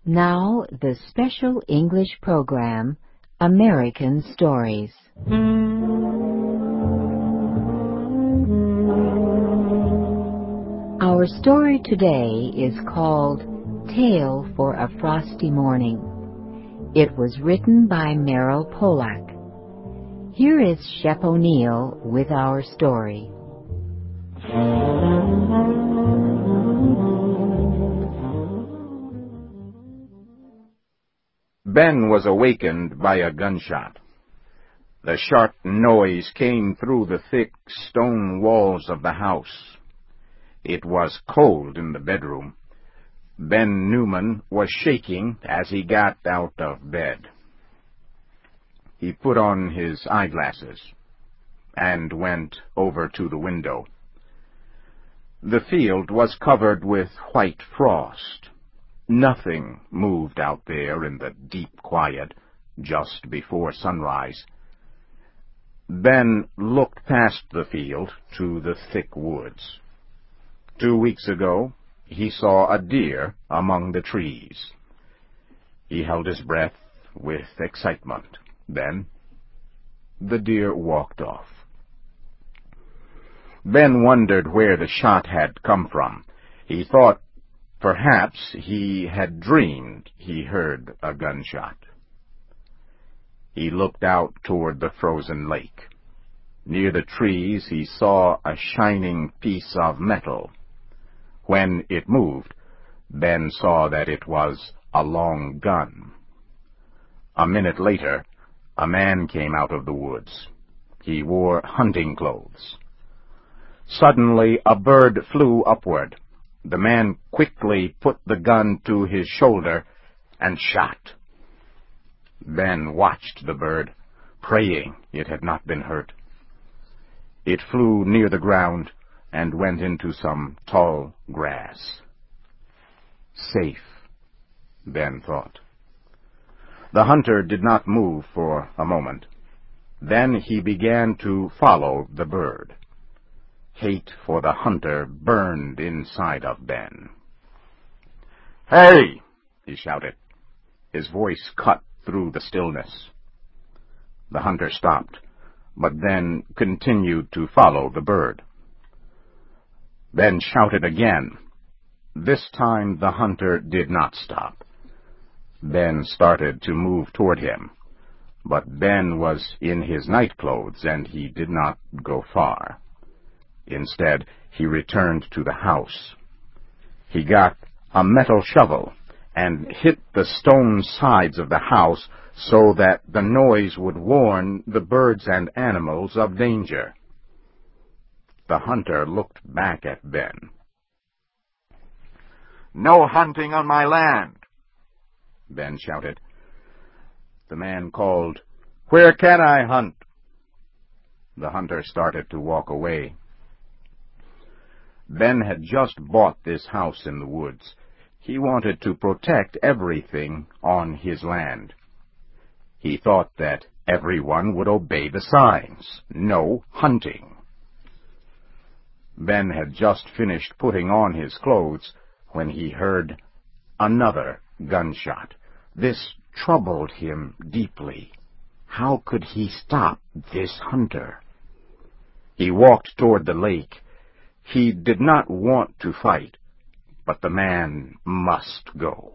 Now, the special English program, American Stories. Our story today is called Tale for a Frosty Morning. It was written by Merrill Pollack. Here is Shep O'Neill with our story. Ben was awakened by a gunshot. The sharp noise came through the thick stone walls of the house. It was cold in the bedroom. Ben Newman was shaking as he got out of bed. He put on his eyeglasses and went over to the window. The field was covered with white frost. Nothing moved out there in the deep quiet just before sunrise. Ben looked past the field to the thick woods. 2 weeks ago, he saw a deer among the trees. He held his breath with excitement. Then, the deer walked off. Ben wondered where the shot had come from. He thought perhaps he had dreamed he heard a gunshot. He looked out toward the frozen lake. Near the trees he saw a shining piece of metal. When it moved, Ben saw that it was a long gun. A minute later, a man came out of the woods. He wore hunting clothes. Suddenly, a bird flew upward. The man quickly put the gun to his shoulder and shot. Ben watched the bird, praying it had not been hurt. It flew near the ground and went into some tall grass. Safe, Ben thought. The hunter did not move for a moment. Then he began to follow the bird. Hate for the hunter burned inside of Ben. "Hey!" he shouted. His voice cut through the stillness. The hunter stopped, but then continued to follow the bird. Ben shouted again. This time the hunter did not stop. Ben started to move toward him, but Ben was in his nightclothes and he did not go far. Instead, he returned to the house. He got a metal shovel and hit the stone sides of the house so that the noise would warn the birds and animals of danger. The hunter looked back at Ben. "No hunting on my land," Ben shouted. The man called, "Where can I hunt?" The hunter started to walk away. Ben had just bought this house in the woods. He wanted to protect everything on his land. He thought that everyone would obey the signs. No hunting. Ben had just finished putting on his clothes when he heard another gunshot. This troubled him deeply. How could he stop this hunter? He walked toward the lake. He did not want to fight, but the man must go.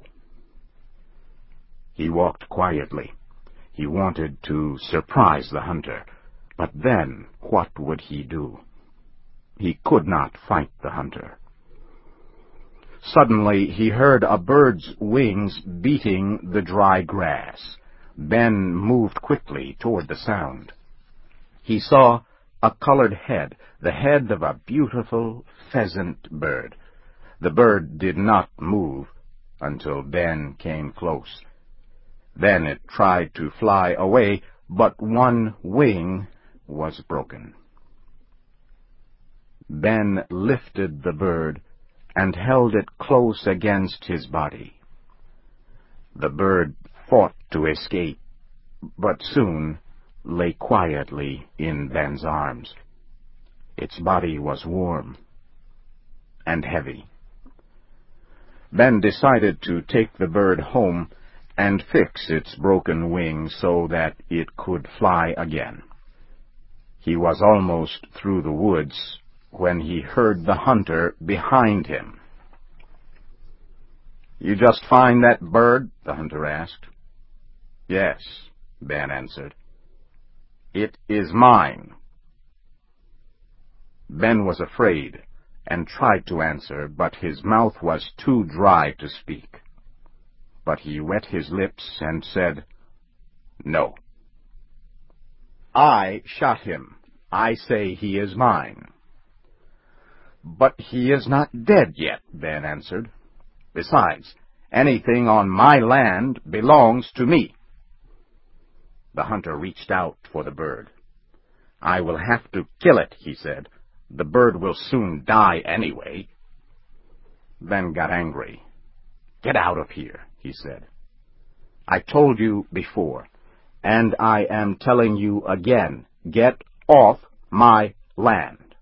He walked quietly. He wanted to surprise the hunter, but then what would he do? He could not fight the hunter. Suddenly he heard a bird's wings beating the dry grass. Ben moved quickly toward the sound. He saw a colored head, the head of a beautiful pheasant bird. The bird did not move until Ben came close. Then it tried to fly away, but one wing was broken. Ben lifted the bird and held it close against his body. The bird fought to escape, but soon lay quietly in Ben's arms. Its body was warm and heavy. Ben decided to take the bird home and fix its broken wing so that it could fly again. He was almost through the woods when he heard the hunter behind him. "You just find that bird?" the hunter asked. "Yes," Ben answered. "It is mine." Ben was afraid and tried to answer, but his mouth was too dry to speak. But he wet his lips and said, "No." "I shot him. I say he is mine." "But he is not dead yet," Ben answered. "Besides, anything on my land belongs to me." The hunter reached out for the bird. "I will have to kill it," he said. "The bird will soon die anyway." Ben got angry. "Get out of here," he said. "I told you before, and I am telling you again, get off my land."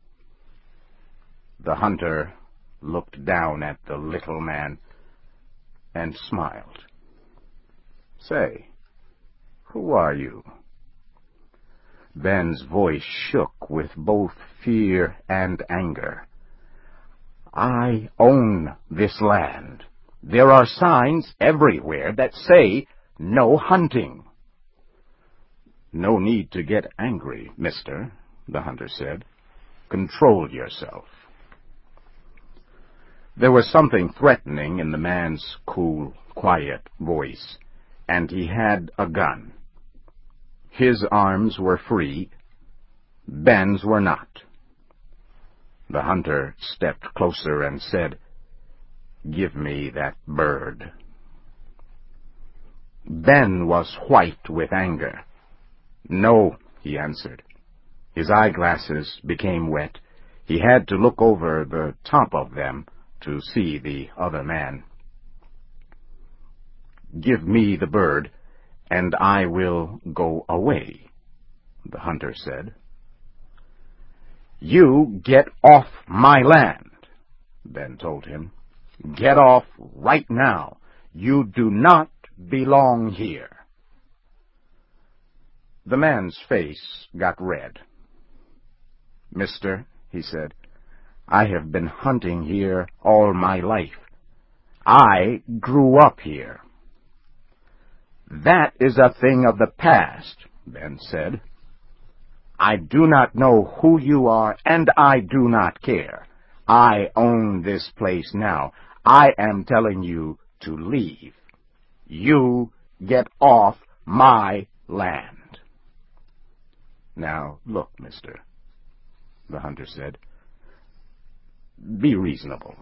The hunter looked down at the little man and smiled. "Say, who are you?" Ben's voice shook with both fear and anger. "I own this land. There are signs everywhere that say no hunting." "No need to get angry, mister," the hunter said. "Control yourself." There was something threatening in the man's cool, quiet voice, and he had a gun. His arms were free. Ben's were not. The hunter stepped closer and said, "Give me that bird." Ben was white with anger. "No," he answered. His eyeglasses became wet. He had to look over the top of them to see the other man. "Give me the bird, and I will go away," the hunter said. "You get off my land," Ben told him. "Get off right now. You do not belong here." The man's face got red. "Mister," he said, "I have been hunting here all my life. I grew up here." "That is a thing of the past," Ben said. "I do not know who you are, and I do not care. I own this place now. I am telling you to leave. You get off my land." "Now, look, mister," the hunter said. "Be reasonable."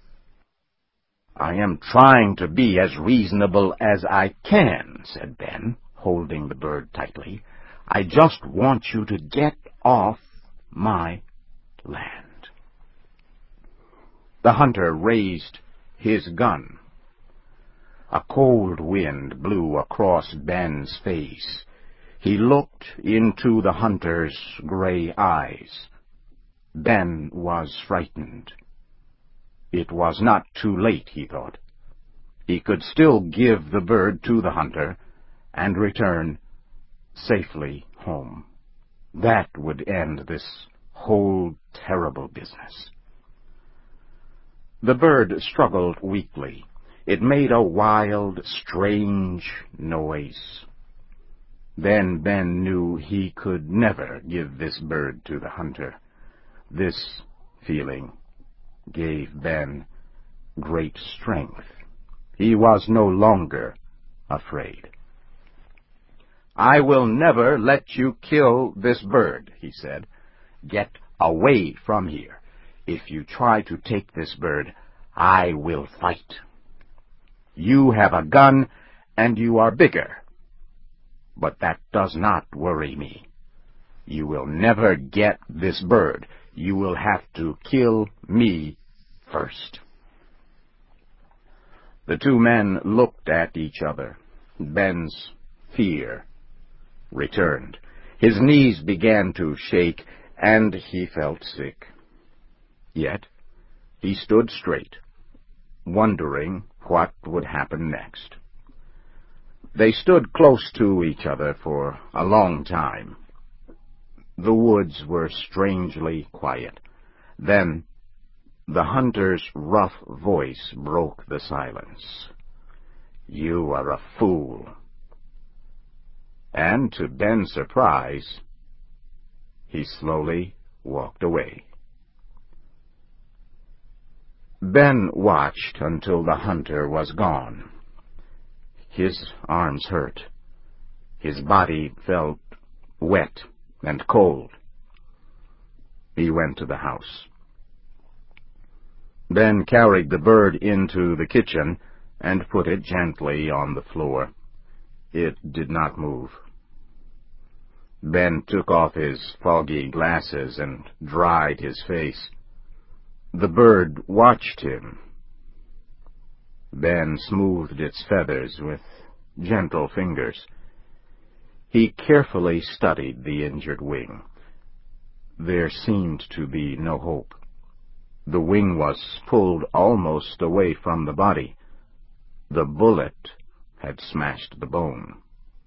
"I am trying to be as reasonable as I can," said Ben, holding the bird tightly. "I just want you to get off my land." The hunter raised his gun. A cold wind blew across Ben's face. He looked into the hunter's gray eyes. Ben was frightened. It was not too late, he thought. He could still give the bird to the hunter and return safely home. That would end this whole terrible business. The bird struggled weakly. It made a wild, strange noise. Then Ben knew he could never give this bird to the hunter. This feeling gave Ben great strength. He was no longer afraid. "I will never let you kill this bird," he said. "Get away from here. If you try to take this bird, I will fight. You have a gun, and you are bigger. But that does not worry me. You will never get this bird. You will have to kill me first." The two men looked at each other. Ben's fear returned. His knees began to shake, and he felt sick. Yet he stood straight. wondering what would happen next. They stood close to each other for a long time. The woods were strangely quiet. Then the hunter's rough voice broke the silence. "You are a fool." And to Ben's surprise, he slowly walked away. Ben watched until the hunter was gone. His arms hurt. His body felt wet and cold. He went to the house. Ben carried the bird into the kitchen and put it gently on the floor. It did not move. Ben took off his foggy glasses and dried his face. The bird watched him. Ben smoothed its feathers with gentle fingers. He carefully studied the injured wing. There seemed to be no hope. The wing was pulled almost away from the body. The bullet had smashed the bone.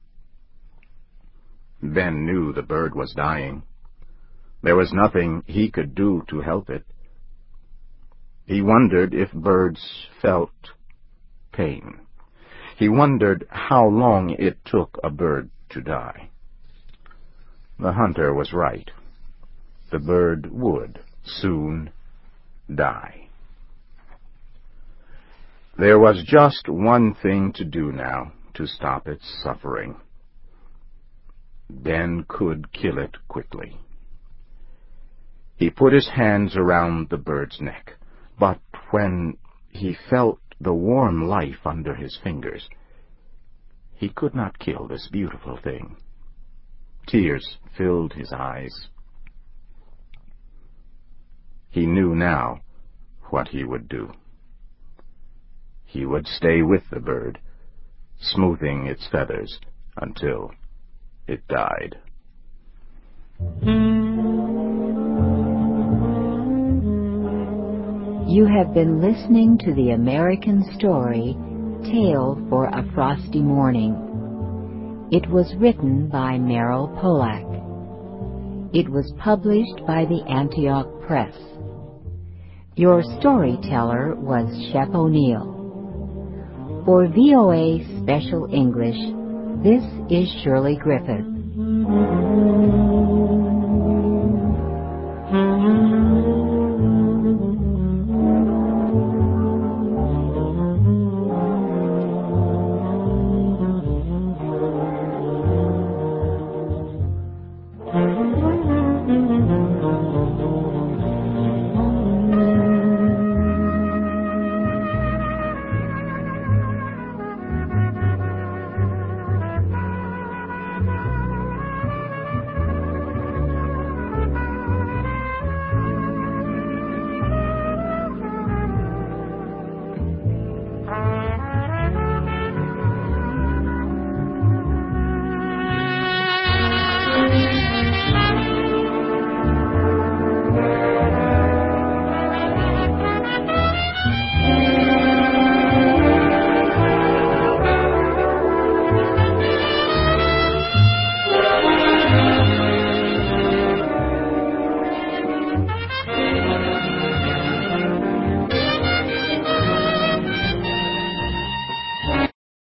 Ben knew the bird was dying. There was nothing he could do to help it. He wondered if birds felt pain. He wondered how long it took a bird to die. The hunter was right. The bird would soon die. There was just one thing to do now to stop its suffering. Ben could kill it quickly. He put his hands around the bird's neck, but when he felt the warm life under his fingers, he could not kill this beautiful thing. Tears filled his eyes. He knew now what he would do. He would stay with the bird, smoothing its feathers until it died. You have been listening to the American story, Tale for a Frosty Morning. It was written by Merrill Pollack. It was published by the Antioch Press. Your storyteller was Shep O'Neill. For VOA Special English, this is Shirley Griffith.